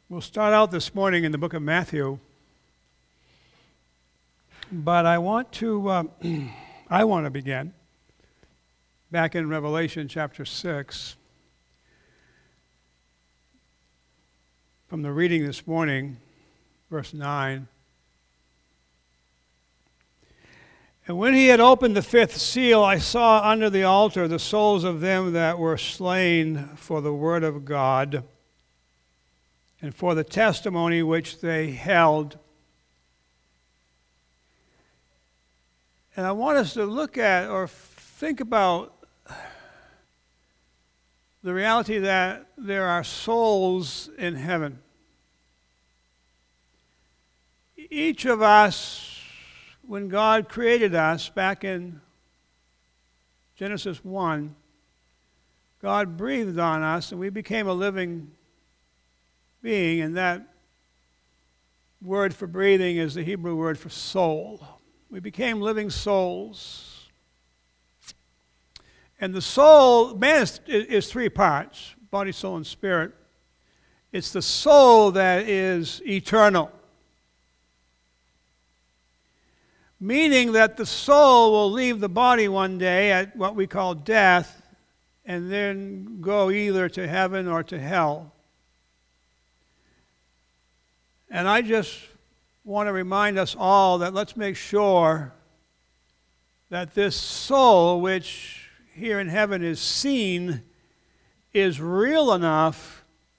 We'll start out this morning in the book of Matthew, but I want to begin back in Revelation chapter 6 from the reading this morning, verse 9. And when he had opened the fifth seal, I saw under the altar the souls of them that were slain for the word of God and for the testimony which they held. And I want us to look at or think about the reality that there are souls in heaven. Each of us, when God created us back in Genesis 1, God breathed on us and we became a living being, and that word for breathing is the Hebrew word for soul. We became living souls. And the soul, man is three parts, body, soul, and spirit. It's the soul that is eternal. Meaning that the soul will leave the body one day at what we call death and then go either to heaven or to hell. And I just want to remind us all that let's make sure that this soul, which here in heaven is seen, is real enough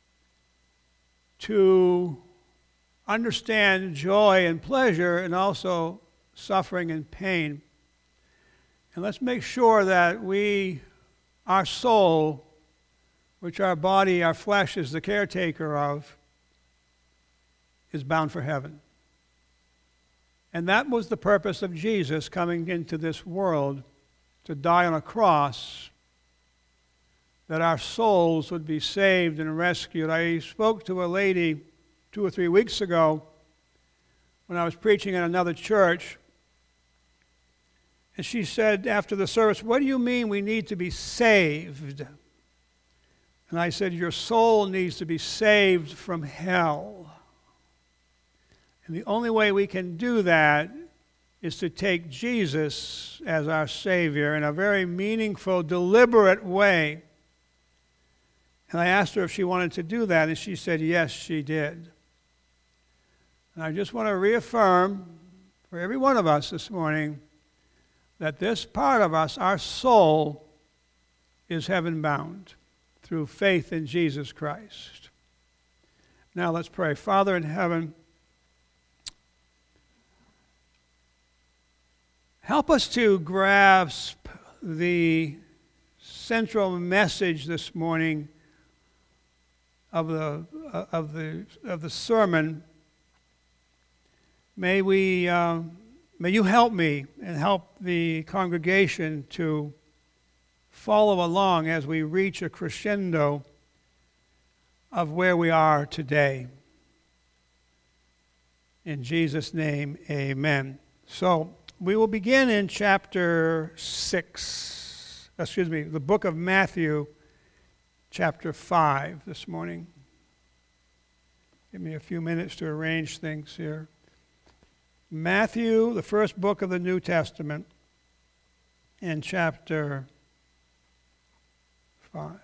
to understand joy and pleasure and also suffering and pain. And let's make sure that our soul, which our body, our flesh is the caretaker of, is bound for heaven. And that was the purpose of Jesus coming into this world, to die on a cross, that our souls would be saved and rescued. I spoke to a lady 2 or 3 weeks ago when I was preaching in another church, and she said after the service, "What do you mean we need to be saved?" And I said, "Your soul needs to be saved from hell. And the only way we can do that is to take Jesus as our Savior in a very meaningful, deliberate way." And I asked her if she wanted to do that, and she said yes, she did. And I just want to reaffirm for every one of us this morning that this part of us, our soul, is heaven-bound through faith in Jesus Christ. Now let's pray. Father in heaven, help us to grasp the central message this morning of the sermon. May you help me and help the congregation to follow along as we reach a crescendo of where we are today. In Jesus' name, amen. So, we will begin in chapter 6, the book of Matthew, chapter 5 this morning. Give me a few minutes to arrange things here. Matthew, the first book of the New Testament, and chapter 5.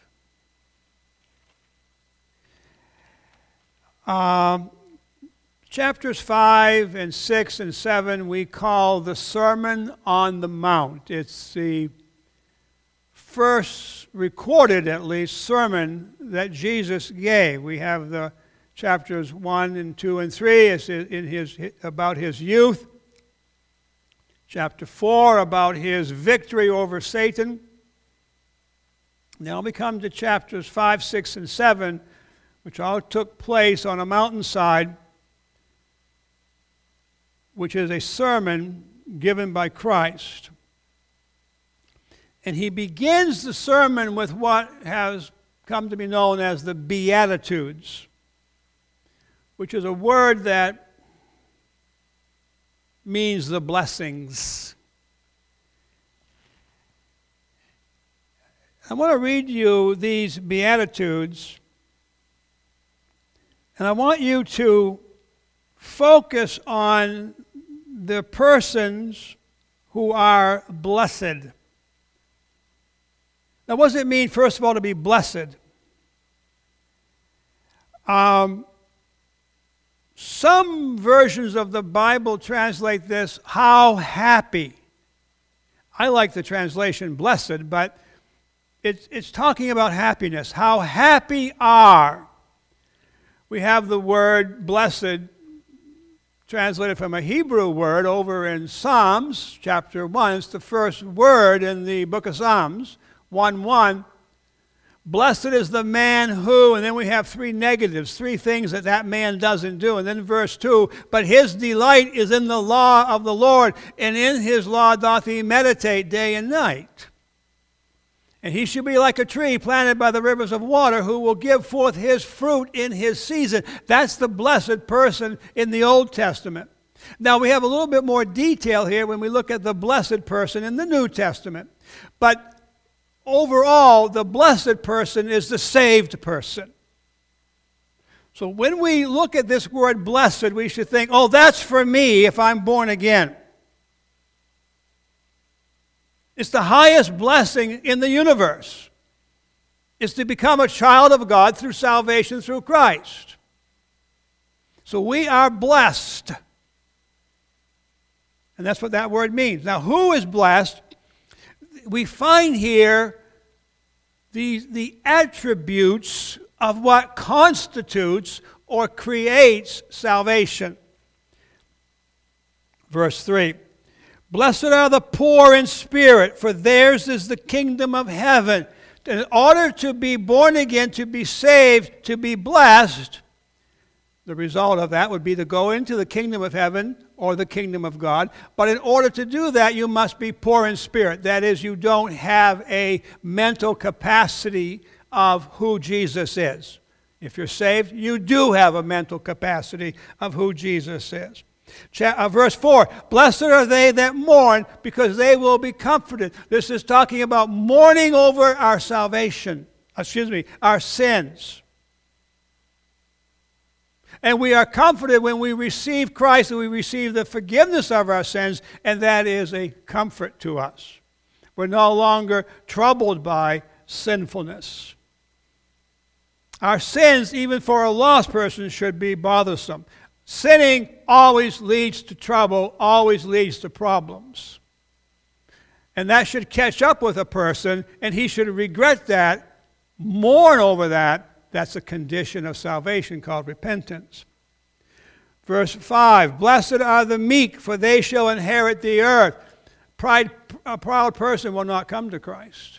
Chapters 5 and 6 and 7 we call the Sermon on the Mount. It's the first recorded, at least, sermon that Jesus gave. We have the chapters 1 and 2 and 3 is about his youth. Chapter 4 about his victory over Satan. Now we come to chapters 5, 6, and 7, which all took place on a mountainside, which is a sermon given by Christ. And he begins the sermon with what has come to be known as the Beatitudes, which is a word that means the blessings. I want to read you these Beatitudes And I want you to focus on the persons who are blessed. Now, what does it mean, first of all, to be blessed? Some versions of the Bible translate this, how happy. I like the translation blessed, but it's talking about happiness. How happy are. We have the word blessed translated from a Hebrew word over in Psalms chapter 1. It's the first word in the book of Psalms, 1:1. Blessed is the man who, and then we have three negatives, three things that man doesn't do. And then verse 2, but his delight is in the law of the Lord, and in his law doth he meditate day and night. And he shall be like a tree planted by the rivers of water, who will give forth his fruit in his season. That's the blessed person in the Old Testament. Now we have a little bit more detail here when we look at the blessed person in the New Testament. But overall, the blessed person is the saved person. So when we look at this word blessed, we should think, oh, that's for me if I'm born again. It's the highest blessing in the universe. It's to become a child of God through salvation through Christ. So we are blessed. And that's what that word means. Now, who is blessed? We find here the attributes of what constitutes or creates salvation. Verse 3, blessed are the poor in spirit, for theirs is the kingdom of heaven. In order to be born again, to be saved, to be blessed, the result of that would be to go into the kingdom of heaven or the kingdom of God. But in order to do that, you must be poor in spirit. That is, you don't have a mental capacity of who Jesus is. If you're saved, you do have a mental capacity of who Jesus is. Verse 4, blessed are they that mourn, because they will be comforted. This is talking about mourning over our salvation, our sins. And we are comforted when we receive Christ and we receive the forgiveness of our sins, and that is a comfort to us. We're no longer troubled by sinfulness. Our sins, even for a lost person, should be bothersome. Sinning always leads to trouble, always leads to problems. And that should catch up with a person, and he should regret that, mourn over that. That's a condition of salvation called repentance. Verse 5, blessed are the meek, for they shall inherit the earth. A proud person will not come to Christ.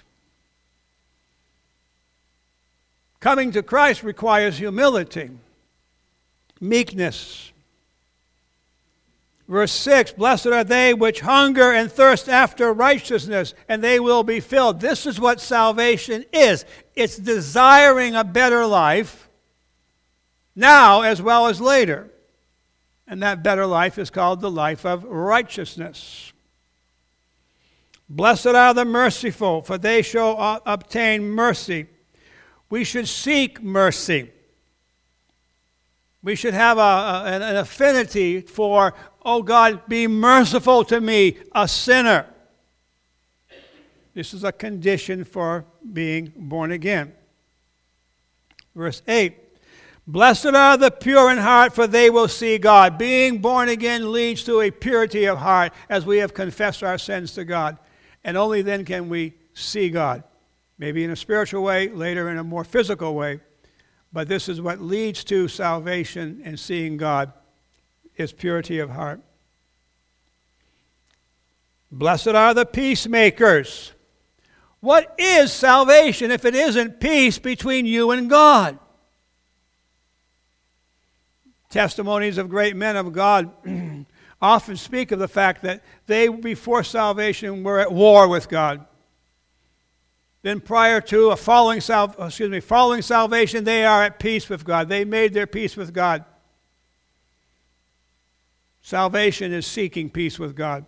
Coming to Christ requires humility, meekness. Verse 6, blessed are they which hunger and thirst after righteousness, and they will be filled. This is what salvation is. It's desiring a better life, now as well as later. And that better life is called the life of righteousness. Blessed are the merciful, for they shall obtain mercy. We should seek mercy. We should have an affinity for, oh God, be merciful to me, a sinner. This is a condition for being born again. Verse 8, blessed are the pure in heart, for they will see God. Being born again leads to a purity of heart as we have confessed our sins to God. And only then can we see God. Maybe in a spiritual way, later in a more physical way. But this is what leads to salvation and seeing God, is purity of heart. Blessed are the peacemakers. What is salvation if it isn't peace between you and God? Testimonies of great men of God often speak of the fact that they, before salvation, were at war with God. Then prior to following salvation, they are at peace with God. They made their peace with God. Salvation is seeking peace with God.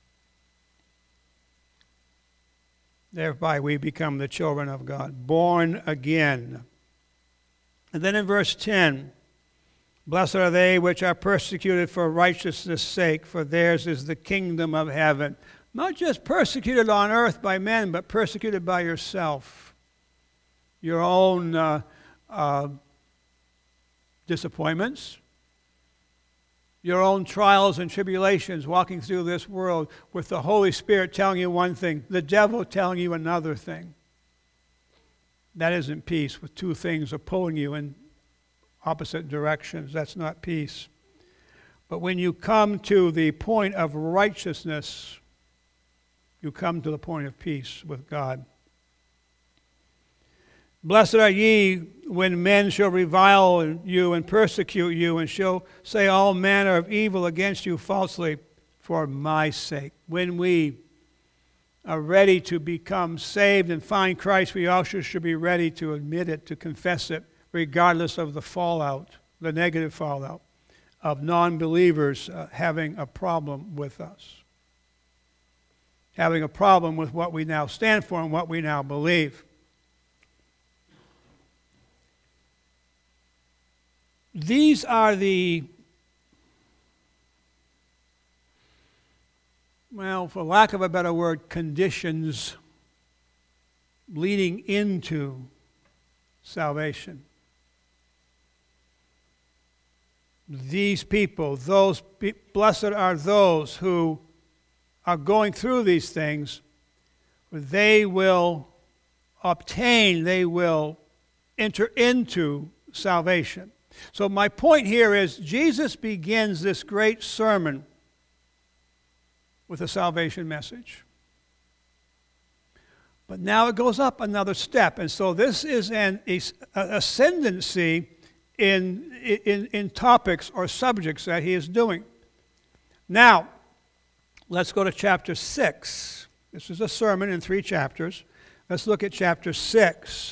Thereby we become the children of God, born again. And then in verse 10, Blessed are they which are persecuted for righteousness' sake, for theirs is the kingdom of heaven. Not just persecuted on earth by men, but persecuted by yourself. Your own disappointments, your own trials and tribulations walking through this world with the Holy Spirit telling you one thing, the devil telling you another thing. That isn't peace, with two things are pulling you in opposite directions. That's not peace. But when you come to the point of righteousness, you come to the point of peace with God. Blessed are ye when men shall revile you and persecute you and shall say all manner of evil against you falsely for my sake. When we are ready to become saved and find Christ, we also should be ready to admit it, to confess it, regardless of the fallout, the negative fallout of non-believers having a problem with us, having a problem with what we now stand for and what we now believe. These are the, well, for lack of a better word, conditions leading into salvation. These people, blessed are those who are going through these things, they will obtain, they will enter into salvation. So my point here is Jesus begins this great sermon with a salvation message. But now it goes up another step. And so this is an ascendancy in topics or subjects that he is doing. Now, let's go to chapter 6. This is a sermon in 3 chapters. Let's look at chapter 6.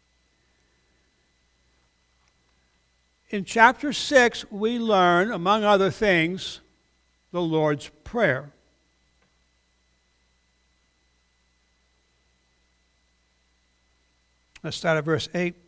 In chapter 6, we learn, among other things, the Lord's Prayer. Let's start at verse 8.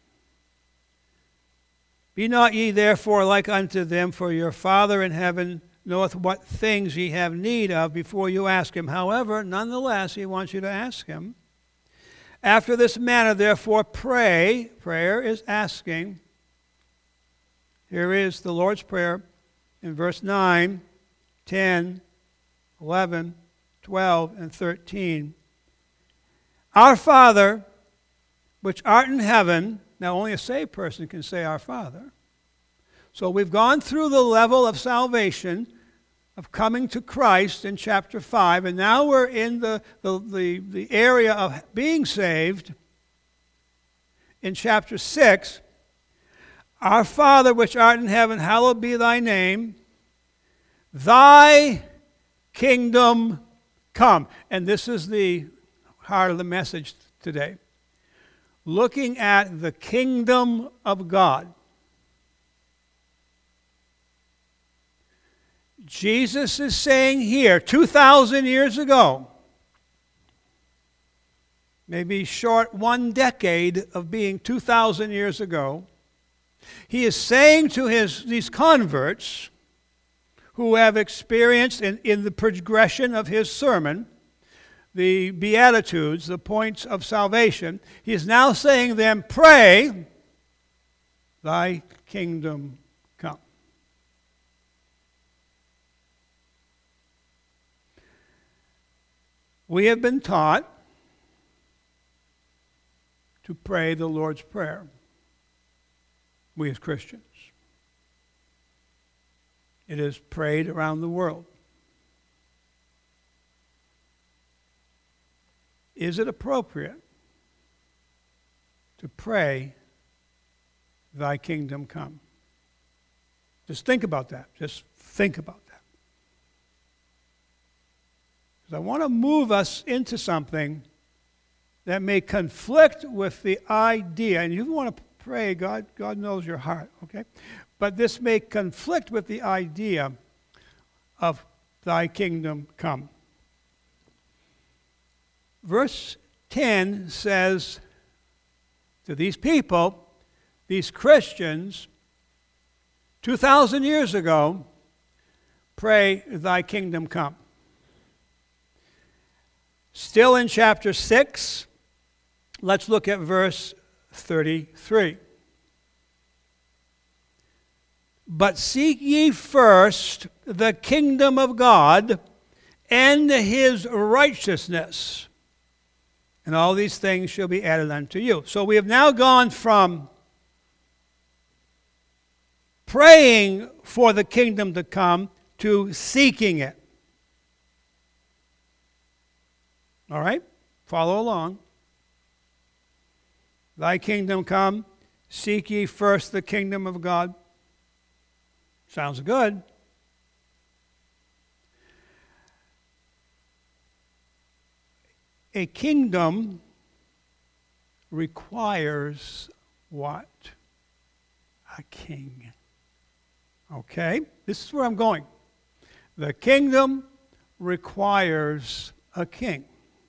Be not ye therefore like unto them, for your Father in heaven knoweth what things ye have need of before you ask him. However, nonetheless, he wants you to ask him. After this manner, therefore, pray. Prayer is asking. Here is the Lord's Prayer in verse 9, 10, 11, 12, and 13. Our Father, which art in heaven. Now, only a saved person can say our Father. So we've gone through the level of salvation, of coming to Christ in chapter 5, and now we're in the area of being saved in chapter 6. Our Father, which art in heaven, hallowed be thy name. Thy kingdom come. And this is the heart of the message today. Looking at the kingdom of God. Jesus is saying here, 2,000 years ago, maybe short 1 decade of being 2,000 years ago, he is saying to these converts who have experienced in the progression of his sermon, the Beatitudes, the points of salvation, he is now saying to them, pray, thy kingdom come. We have been taught to pray the Lord's Prayer. We as Christians. It is prayed around the world. Is it appropriate to pray, thy kingdom come? Just think about that. Just think about that. Because I want to move us into something that may conflict with the idea, and you want to pray, God knows your heart, okay? But this may conflict with the idea of thy kingdom come. Verse 10 says to these people, these Christians, 2,000 years ago, pray, thy kingdom come. Still in chapter 6, let's look at verse 33. But seek ye first the kingdom of God and his righteousness, and all these things shall be added unto you. So we have now gone from praying for the kingdom to come to seeking it. All right? Follow along. Thy kingdom come, seek ye first the kingdom of God. Sounds good. A kingdom requires what? A king. Okay? This is where I'm going. The kingdom requires a king.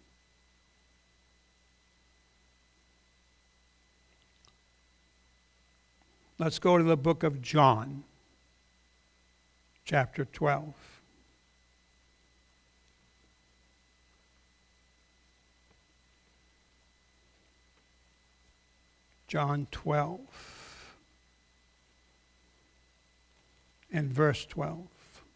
Let's go to the book of John, chapter 12. John 12 and verse 12.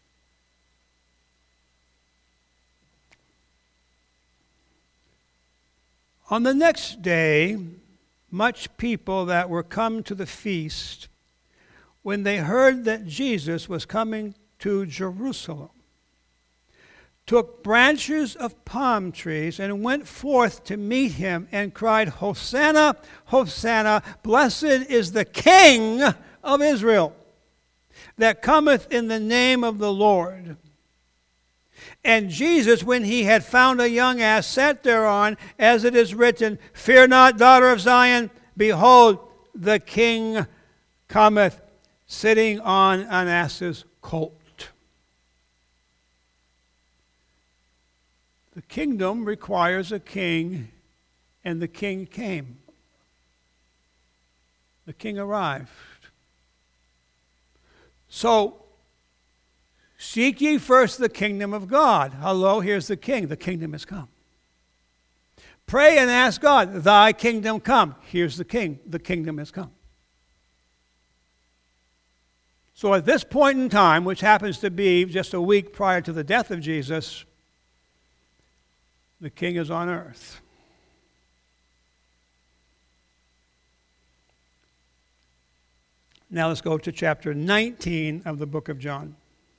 On the next day, much people that were come to the feast, when they heard that Jesus was coming to Jerusalem, took branches of palm trees and went forth to meet him and cried, Hosanna, Hosanna, blessed is the King of Israel, that cometh in the name of the Lord. And Jesus, when he had found a young ass, sat thereon, as it is written, Fear not, daughter of Zion, behold, the King cometh, sitting on an ass's colt. The kingdom requires a king, and the king came. The king arrived. So, seek ye first the kingdom of God. Hello, here's the king. The kingdom has come. Pray and ask God, thy kingdom come. Here's the king. The kingdom has come. So at this point in time, which happens to be just a week prior to the death of Jesus, the king is on earth. Now let's go to chapter 19 of the book of John.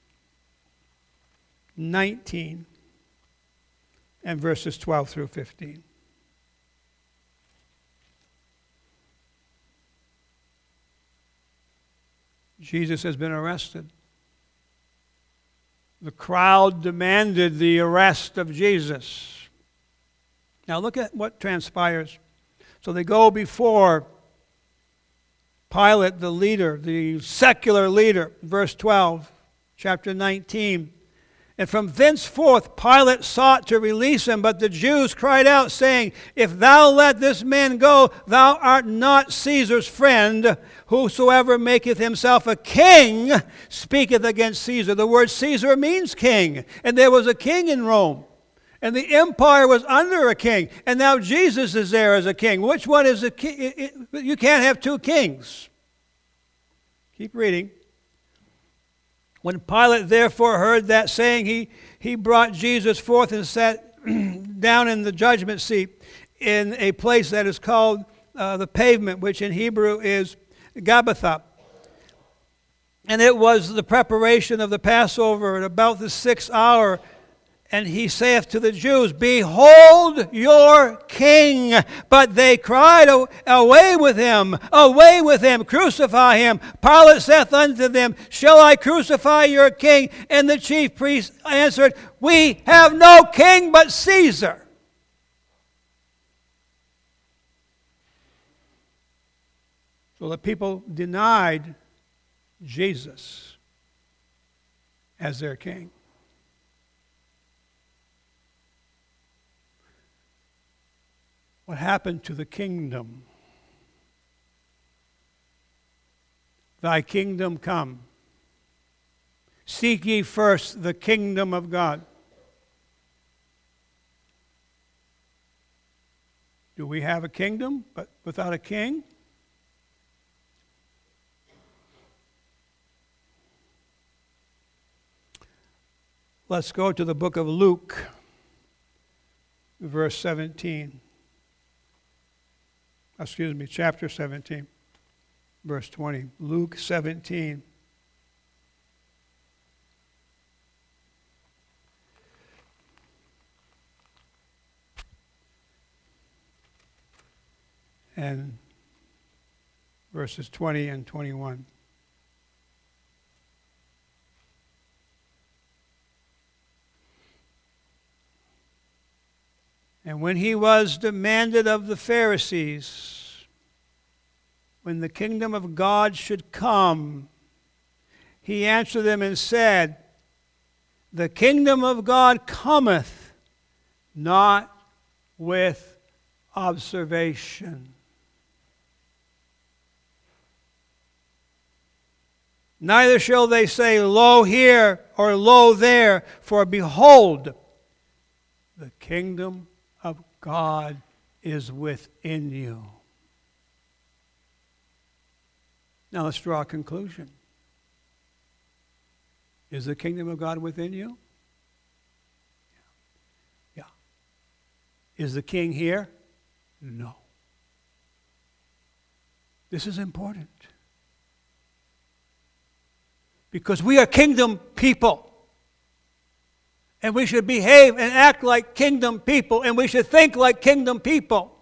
19 and verses 12 through 15. Jesus has been arrested. The crowd demanded the arrest of Jesus. Now look at what transpires. So they go before Pilate, the leader, the secular leader, verse 12, chapter 19. And from thenceforth Pilate sought to release him, but the Jews cried out, saying, If thou let this man go, thou art not Caesar's friend. Whosoever maketh himself a king speaketh against Caesar. The word Caesar means king, and there was a king in Rome. And the empire was under a king, and now Jesus is there as a king. Which one is a king? You can't have two kings. Keep reading. When Pilate therefore heard that saying, he brought Jesus forth and sat down in the judgment seat in a place that is called the pavement, which in Hebrew is Gabbatha. And it was the preparation of the Passover at about the 6th hour. And he saith to the Jews, Behold your king. But they cried, Away with him, crucify him. Pilate saith unto them, Shall I crucify your king? And the chief priests answered, We have no king but Caesar. So the people denied Jesus as their king. What happened to the kingdom? Thy kingdom come. Seek ye first the kingdom of God. Do we have a kingdom but without a king? Let's go to the book of Luke, verse 17. Chapter 17, verse 20. Luke 17. And verses 20 and 21. And when he was demanded of the Pharisees, when the kingdom of God should come, he answered them and said, the kingdom of God cometh not with observation. Neither shall they say, lo here or lo there, for behold, the kingdom of God is within you. Now let's draw a conclusion. Is the kingdom of God within you? Yeah. Is the king here? No. This is important. Because we are kingdom people. And we should behave and act like kingdom people. And we should think like kingdom people.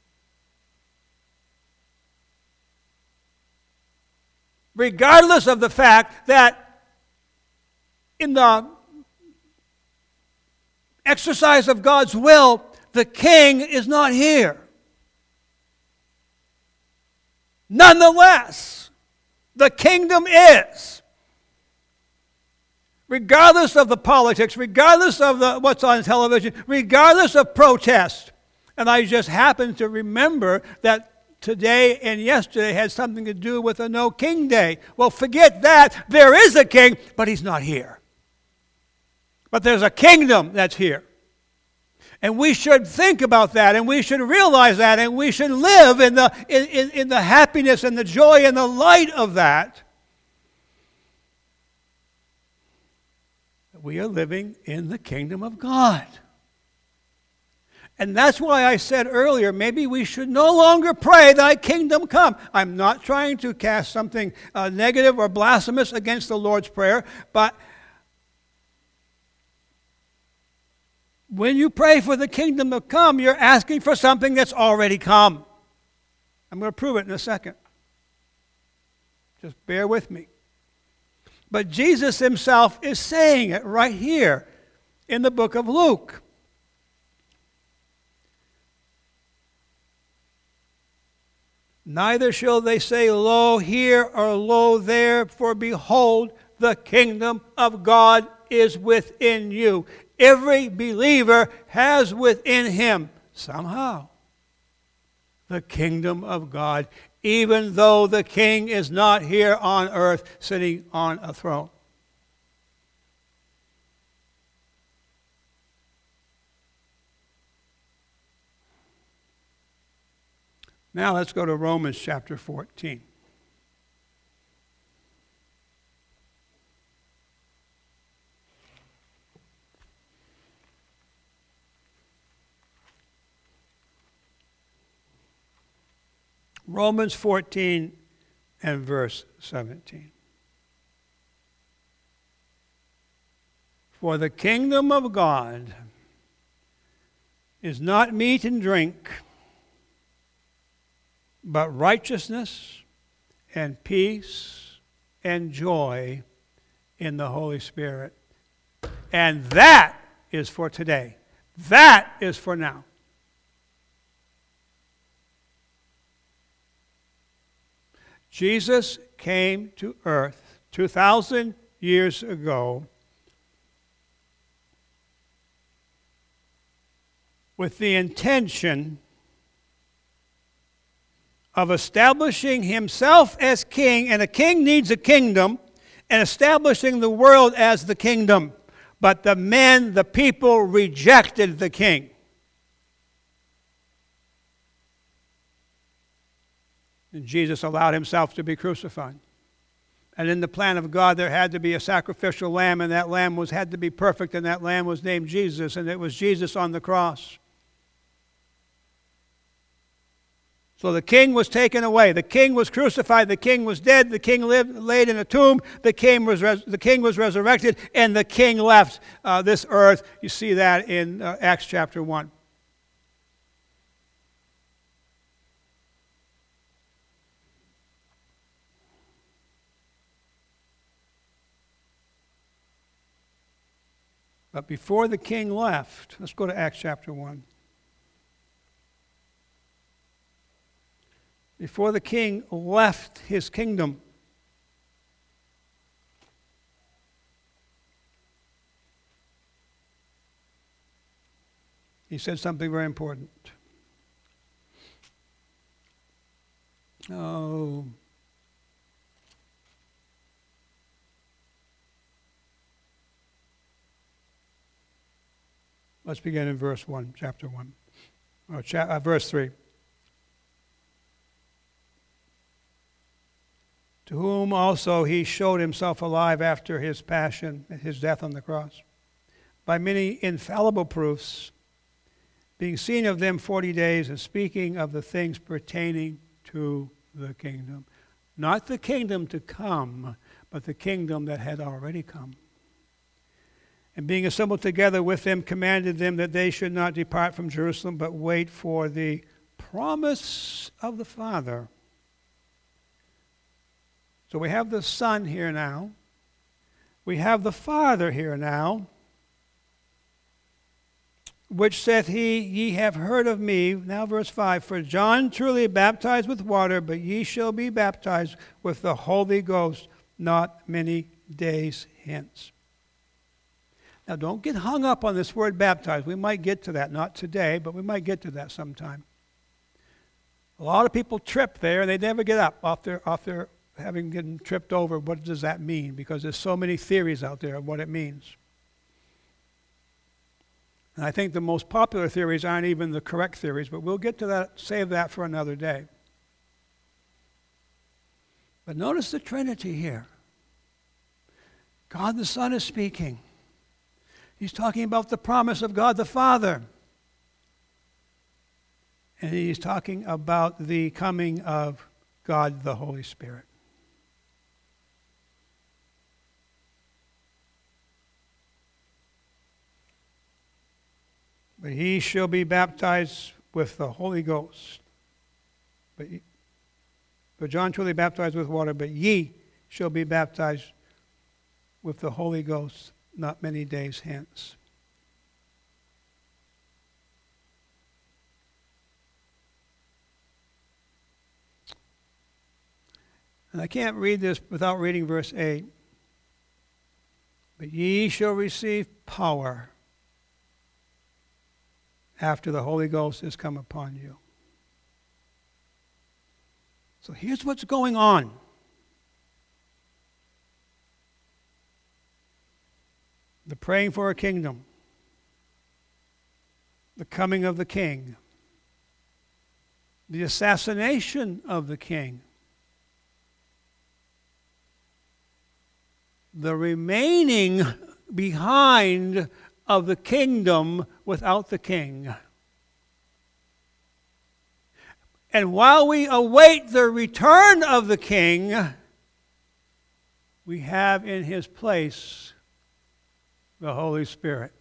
Regardless of the fact that in the exercise of God's will, the king is not here. Nonetheless, the kingdom is. Regardless of the politics, regardless of what's on television, regardless of protest. And I just happen to remember that today and yesterday had something to do with a No King Day. Well, forget that. There is a king, but he's not here. But there's a kingdom that's here. And we should think about that, and we should realize that, and we should live in the happiness and the joy and the light of that. We are living in the kingdom of God. And that's why I said earlier, maybe we should no longer pray, thy kingdom come. I'm not trying to cast something negative or blasphemous against the Lord's Prayer, but when you pray for the kingdom to come, you're asking for something that's already come. I'm going to prove it in a second. Just bear with me. But Jesus himself is saying it right here in the book of Luke. Neither shall they say, lo here or lo there, for behold, the kingdom of God is within you. Every believer has within him, somehow, the kingdom of God, even though the king is not here on earth sitting on a throne. Now let's go to Romans chapter 14. Romans 14 and verse 17. For the kingdom of God is not meat and drink, but righteousness and peace and joy in the Holy Spirit. And that is for today. That is for now. Jesus came to earth 2,000 years ago with the intention of establishing himself as king, and a king needs a kingdom, and establishing the world as the kingdom. But the men, the people, rejected the king. And Jesus allowed himself to be crucified. And in the plan of God, there had to be a sacrificial lamb, and that lamb had to be perfect, and that lamb was named Jesus, and it was Jesus on the cross. So the king was taken away. The king was crucified. The king was dead. The king laid in a tomb. The king was resurrected, and the king left this earth. You see that in Acts chapter 1. But before the king left, let's go to Acts chapter 1. Before the king left his kingdom, he said something very important. Let's begin in verse 1, chapter 1, or verse 3. To whom also he showed himself alive after his passion, his death on the cross, by many infallible proofs, being seen of them 40 days, and speaking of the things pertaining to the kingdom. Not the kingdom to come, but the kingdom that had already come. And being assembled together with them, commanded them that they should not depart from Jerusalem, but wait for the promise of the Father. So we have the Son here now. We have the Father here now. Which saith he, ye have heard of me. Now verse 5, for John truly baptized with water, but ye shall be baptized with the Holy Ghost not many days hence. Now don't get hung up on this word baptized. We might get to that, not today, but we might get to that sometime. A lot of people trip there, and they never get up off their having gotten tripped over. What does that mean? Because there's so many theories out there of what it means. And I think the most popular theories aren't even the correct theories, but we'll get to that, save that for another day. But notice the Trinity here. God the Son is speaking. He's talking about the promise of God the Father. And he's talking about the coming of God the Holy Spirit. But he shall be baptized with the Holy Ghost. But John truly baptized with water, but ye shall be baptized with the Holy Ghost not many days hence. And I can't read this without reading verse 8. But ye shall receive power after the Holy Ghost is come upon you. So here's what's going on. The praying for a kingdom, the coming of the king, the assassination of the king, the remaining behind of the kingdom without the king. And while we await the return of the king, we have in his place the Holy Spirit.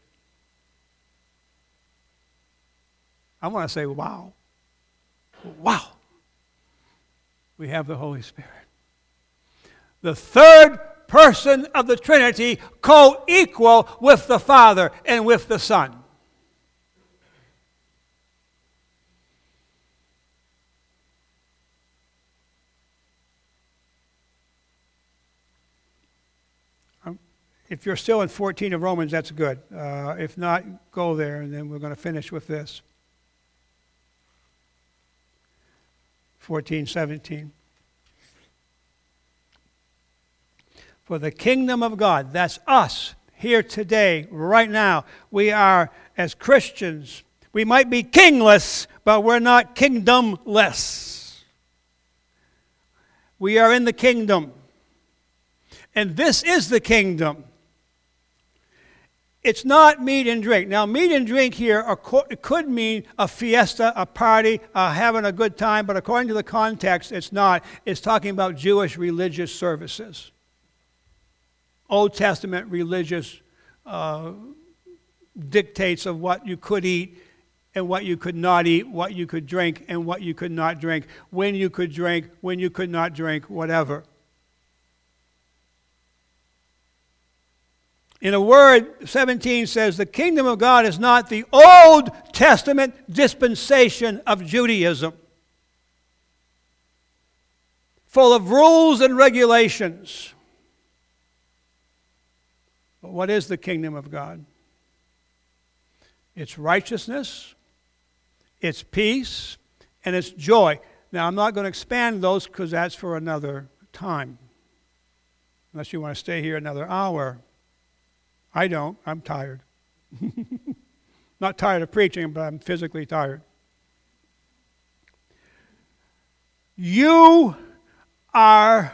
I want to say, wow. Wow. We have the Holy Spirit. The third person of the Trinity, co-equal with the Father and with the Son. If you're still in 14 of Romans, that's good. If not, go there, and then we're going to finish with this. 14:17. For the kingdom of God, that's us here today, right now. We are, as Christians, we might be kingless, but we're not kingdomless. We are in the kingdom. And this is the kingdom. It's not meat and drink. Now, meat and drink here it could mean a fiesta, a party, having a good time, but according to the context, it's not. It's talking about Jewish religious services. Old Testament religious dictates of what you could eat and what you could not eat, what you could drink and what you could not drink, when you could drink, when you could not drink, whatever. In a word, 17 says, the kingdom of God is not the Old Testament dispensation of Judaism, full of rules and regulations. But what is the kingdom of God? It's righteousness, it's peace, and it's joy. Now, I'm not going to expand those because that's for another time, unless you want to stay here another hour. I don't. I'm tired. Not tired of preaching, but I'm physically tired. You are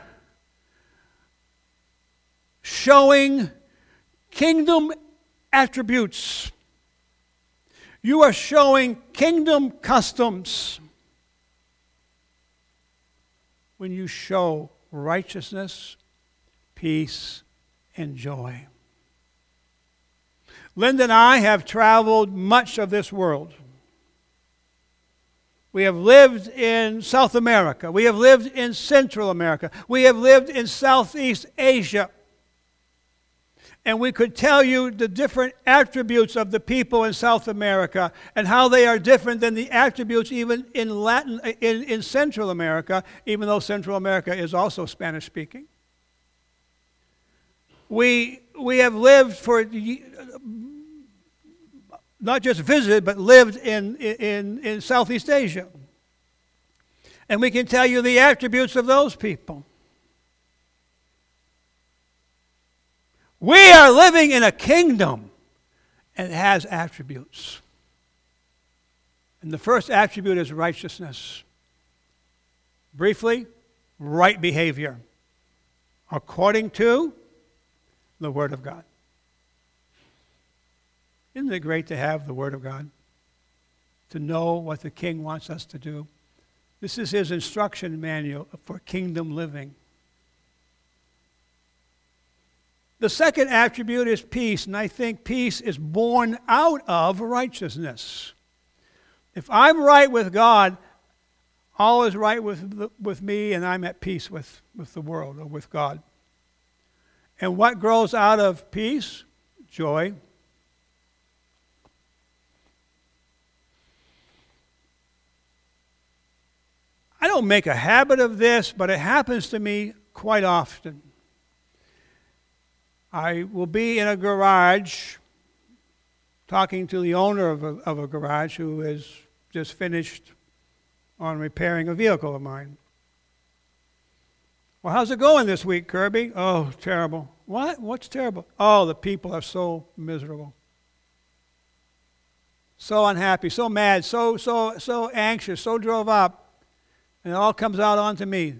showing kingdom attributes. You are showing kingdom customs when you show righteousness, peace, and joy. Linda and I have traveled much of this world. We have lived in South America. We have lived in Central America. We have lived in Southeast Asia. And we could tell you the different attributes of the people in South America and how they are different than the attributes even in Central America, even though Central America is also Spanish-speaking. We have lived for, not just visited, but lived in Southeast Asia. And we can tell you the attributes of those people. We are living in a kingdom, and it has attributes. And the first attribute is righteousness. Briefly, right behavior, according to the Word of God. Isn't it great to have the Word of God? To know what the King wants us to do. This is his instruction manual for kingdom living. The second attribute is peace, and I think peace is born out of righteousness. If I'm right with God, all is right with me, and I'm at peace with the world or with God. And what grows out of peace? Joy. I don't make a habit of this, but it happens to me quite often. I will be in a garage talking to the owner of a garage who has just finished on repairing a vehicle of mine. Well, how's it going this week, Kirby? Oh, terrible. What? What's terrible? Oh, the people are so miserable. So unhappy, so mad, so anxious, so drove up. And it all comes out onto me.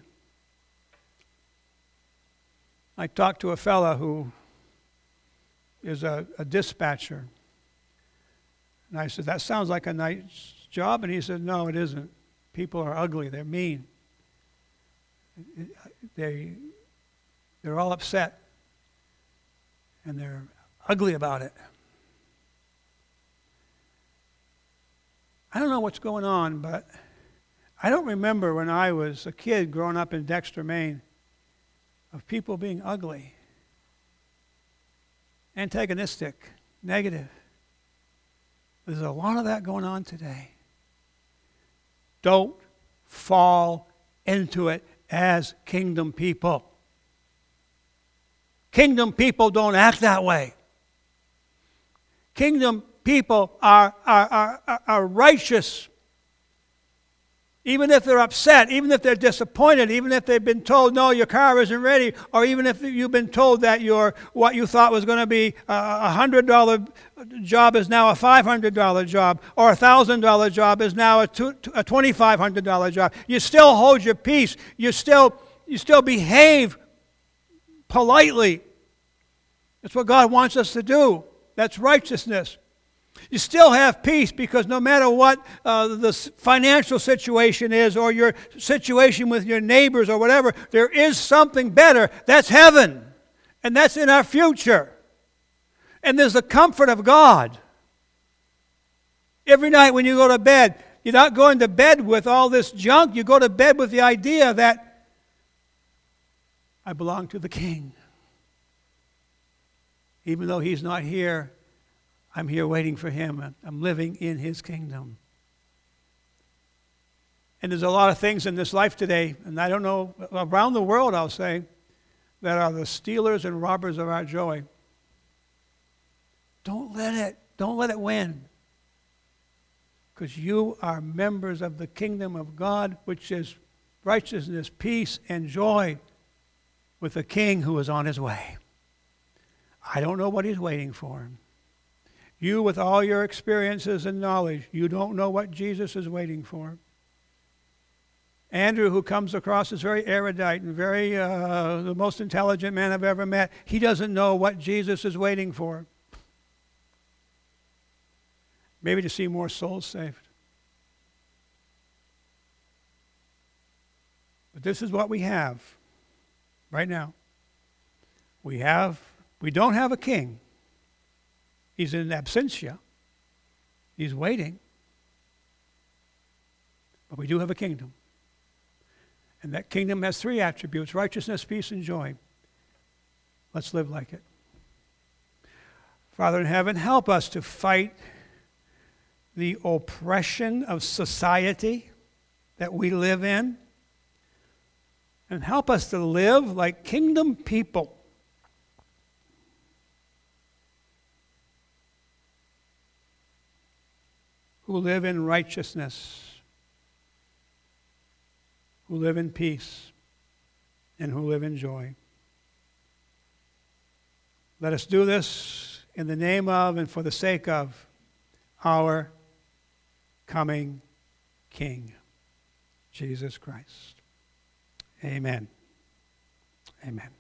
I talked to a fella who is a dispatcher. And I said, that sounds like a nice job. And he said, no, it isn't. People are ugly. They're mean. They're all upset. And they're ugly about it. I don't know what's going on, but I don't remember when I was a kid growing up in Dexter, Maine, of people being ugly, antagonistic, negative. There's a lot of that going on today. Don't fall into it as kingdom people. Kingdom people don't act that way. Kingdom people are righteous. Even if they're upset, even if they're disappointed, even if they've been told, no, your car isn't ready, or even if you've been told that what you thought was going to be a $100 job is now a $500 job, or a $1,000 job is now a $2,500 job. You still hold your peace. You still behave politely. That's what God wants us to do. That's righteousness. You still have peace because no matter what the financial situation is or your situation with your neighbors or whatever, there is something better. That's heaven. And that's in our future. And there's the comfort of God. Every night when you go to bed, you're not going to bed with all this junk. You go to bed with the idea that I belong to the King. Even though He's not here, I'm here waiting for Him. I'm living in His kingdom. And there's a lot of things in this life today, and I don't know, around the world I'll say, that are the stealers and robbers of our joy. Don't let it win. Because you are members of the kingdom of God, which is righteousness, peace, and joy with a King who is on His way. I don't know what He's waiting for. You, with all your experiences and knowledge, you don't know what Jesus is waiting for. Andrew, who comes across as very erudite and very the most intelligent man I've ever met, he doesn't know what Jesus is waiting for. Maybe to see more souls saved. But this is what we have right now. We don't have a king. He's in absentia. He's waiting. But we do have a kingdom. And that kingdom has three attributes: righteousness, peace, and joy. Let's live like it. Father in heaven, help us to fight the oppression of society that we live in. And help us to live like kingdom people. Who live in righteousness, who live in peace, and who live in joy. Let us do this in the name of and for the sake of our coming King, Jesus Christ. Amen. Amen.